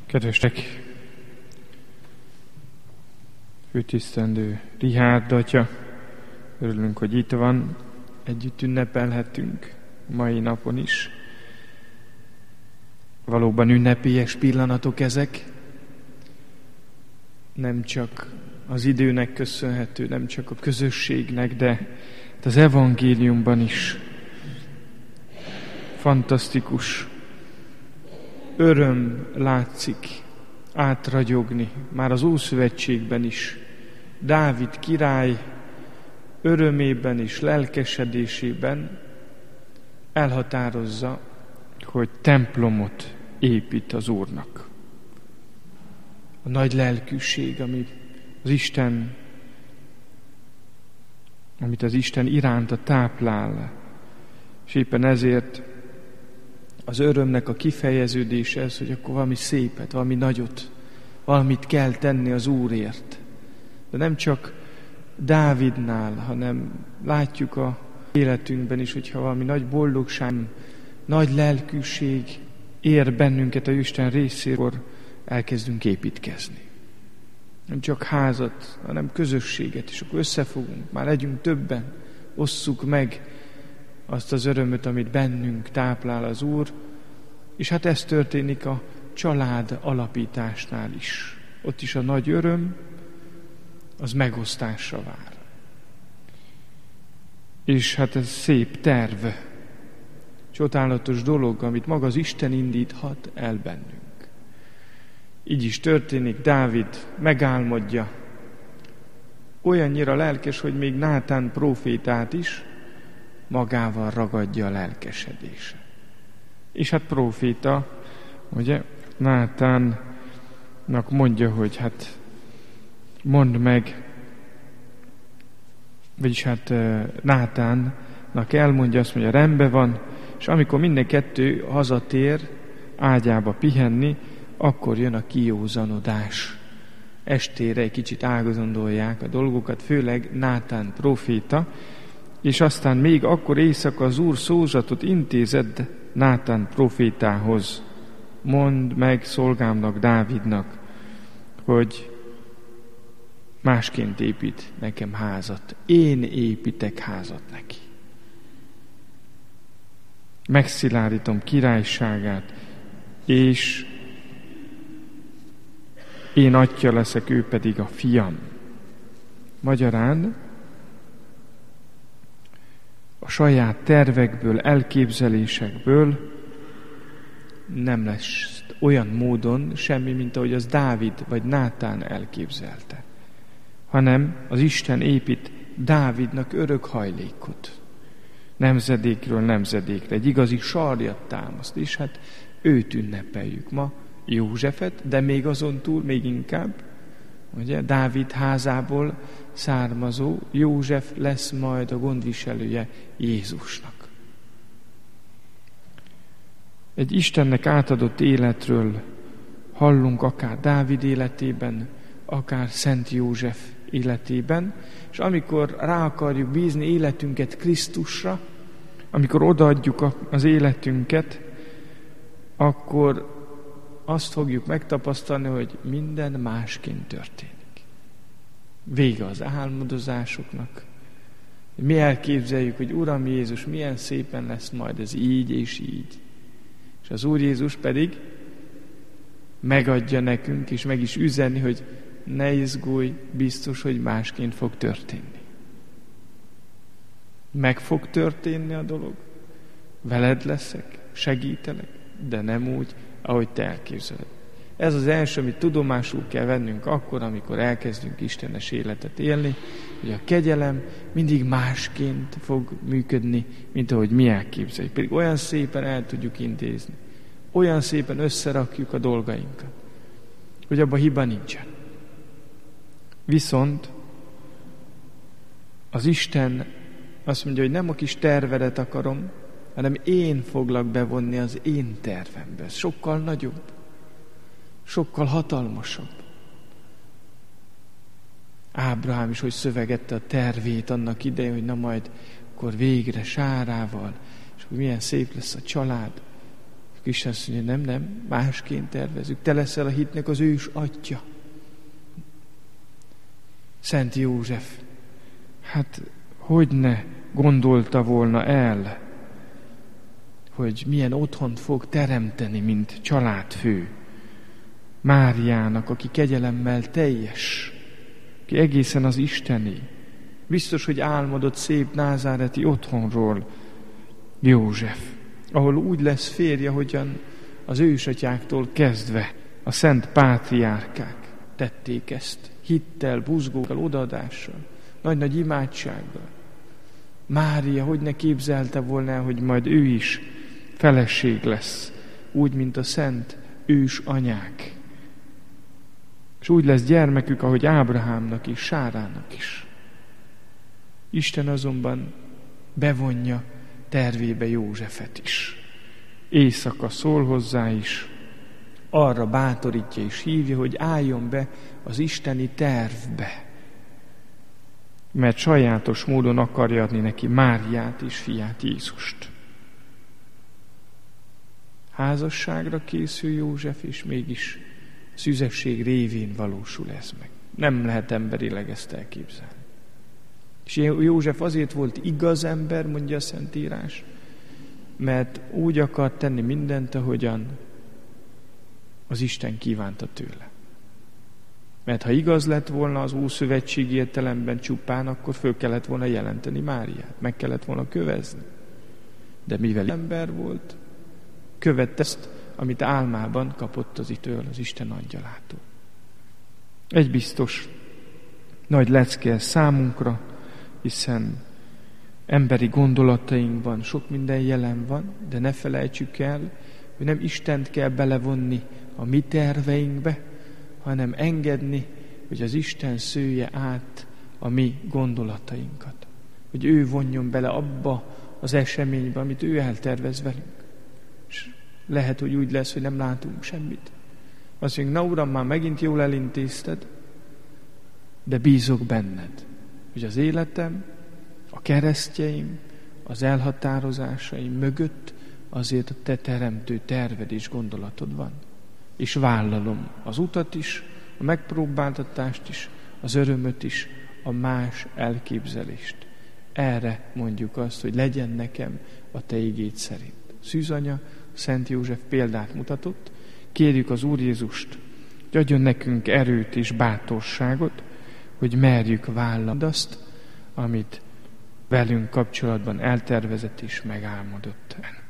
Kedvesek, főtisztendő Richárd atya, örülünk, hogy itt van, együtt ünnepelhetünk mai napon is. Valóban ünnepélyes pillanatok ezek, nem csak az időnek köszönhető, nem csak a közösségnek, de az evangéliumban is fantasztikus öröm látszik átragyogni, már az Ószövetségben is. Dávid király örömében és lelkesedésében elhatározza, hogy templomot épít az Úrnak. A nagy lelkűség, amit az Isten iránta táplál, és éppen ezért az örömnek a kifejeződése ez, hogy akkor valami szépet, valami nagyot, valamit kell tenni az Úrért. De nem csak Dávidnál, hanem látjuk a életünkben is, hogyha valami nagy boldogság, nagy lelkűség ér bennünket a Isten részéről, akkor elkezdünk építkezni. Nem csak házat, hanem közösséget, és akkor összefogunk, már legyünk többen, osszuk meg azt az örömöt, amit bennünk táplál az Úr, és hát ez történik a család alapításnál is. Ott is a nagy öröm, az megosztásra vár. És hát ez szép terv, csodálatos dolog, amit maga az Isten indíthat el bennünk. Így is történik, Dávid megálmodja, olyannyira lelkes, hogy még Nátán prófétát is magával ragadja a lelkesedése. És hát próféta, ugye, Nátánnak mondja, hogy hát mondd meg, vagyis hát Nátánnak elmondja, azt mondja, rendben van, és amikor minden kettő hazatér ágyába pihenni, akkor jön a kijózanodás. Estére egy kicsit ágazondolják a dolgokat, főleg Nátán próféta, és aztán még akkor éjszaka az Úr szózatot intézett Nátán prófétához. Mondd meg szolgámnak, Dávidnak, hogy másként épít nekem házat. Én építek házat neki. Megszilárdítom királyságát, és én atya leszek, ő pedig a fiam. Magyarán a saját tervekből, elképzelésekből nem lesz olyan módon semmi, mint ahogy az Dávid vagy Nátán elképzelte, hanem az Isten épít Dávidnak örök hajlékot. Nemzedékről nemzedékre, egy igazi sarjat támaszt, és hát őt ünnepeljük ma, Józsefet, de még azon túl, még inkább, ugye, Dávid házából származó József lesz majd a gondviselője Jézusnak. Egy Istennek átadott életről hallunk akár Dávid életében, akár Szent József életében, és amikor rá akarjuk bízni életünket Krisztusra, amikor odaadjuk az életünket, akkor azt fogjuk megtapasztalni, hogy minden másként történik. Vége az álmodozásoknak. Mi elképzeljük, hogy Uram Jézus, milyen szépen lesz majd ez így és így. És az Úr Jézus pedig megadja nekünk, és meg is üzenni, hogy ne izgulj, biztos, hogy másként fog történni. Meg fog történni a dolog. Veled leszek, segítelek, de nem úgy, ahogy te elképzeled. Ez az első, amit tudomásul kell vennünk akkor, amikor elkezdünk istenes életet élni, hogy a kegyelem mindig másként fog működni, mint ahogy mi elképzeljük. Pedig olyan szépen el tudjuk intézni, olyan szépen összerakjuk a dolgainkat, hogy abban hiba nincsen. Viszont az Isten azt mondja, hogy nem a kis tervedet akarom, hanem én foglak bevonni az én tervembe. Ez sokkal nagyobb, sokkal hatalmasabb. Ábrahám is, hogy szövegette a tervét annak idején, hogy na majd akkor végre Sárával, és hogy milyen szép lesz a család. Akkor Isten azt mondja, nem, másként tervezünk. Te leszel a hitnek az ős atya. Szent József, hát hogy ne gondolta volna el, hogy milyen otthont fog teremteni, mint családfő Máriának, aki kegyelemmel teljes, aki egészen az Istené. Biztos, hogy álmodott szép názáreti otthonról József, ahol úgy lesz férje, hogyan az ősatyáktól kezdve a szent pátriárkák tették ezt, hittel, buzgókkal, odaadással, nagy-nagy imádsággal. Mária hogy ne képzelte volna, hogy majd ő is feleség lesz, úgy, mint a szent ős anyák. És úgy lesz gyermekük, ahogy Ábrahámnak is, Sárának is. Isten azonban bevonja tervébe Józsefet is. Éjszaka szól hozzá is, arra bátorítja és hívja, hogy álljon be az isteni tervbe. Mert sajátos módon akarja adni neki Máriát és fiát, Jézust. Házasságra készül József, és mégis szüzesség révén valósul ez meg. Nem lehet emberileg ezt elképzelni. És József azért volt igaz ember, mondja a Szentírás, mert úgy akart tenni mindent, ahogyan az Isten kívánta tőle. Mert ha igaz lett volna az ószövetségi értelemben csupán, akkor föl kellett volna jelenteni Máriát, meg kellett volna kövezni. De mivel ember volt, követte ezt, amit álmában kapott az Isten angyalától. Egy biztos, nagy lecke ez számunkra, hiszen emberi gondolatainkban sok minden jelen van, de ne felejtsük el, hogy nem Istent kell belevonni a mi terveinkbe, hanem engedni, hogy az Isten szője át a mi gondolatainkat. Hogy ő vonjon bele abba az eseménybe, amit ő eltervez velünk. És lehet, hogy úgy lesz, hogy nem látunk semmit. Azt mondjuk, na Uram, már megint jól elintézted, de bízok benned, hogy az életem, a keresztjeim, az elhatározásaim mögött azért a te teremtő terved és gondolatod van. És vállalom az utat is, a megpróbáltatást is, az örömöt is, a más elképzelést. Erre mondjuk azt, hogy legyen nekem a te igéd szerint. Szűzanya, Szent József példát mutatott, kérjük az Úr Jézust, hogy adjon nekünk erőt és bátorságot, hogy merjük vállalni azt, amit velünk kapcsolatban eltervezett és megálmodott.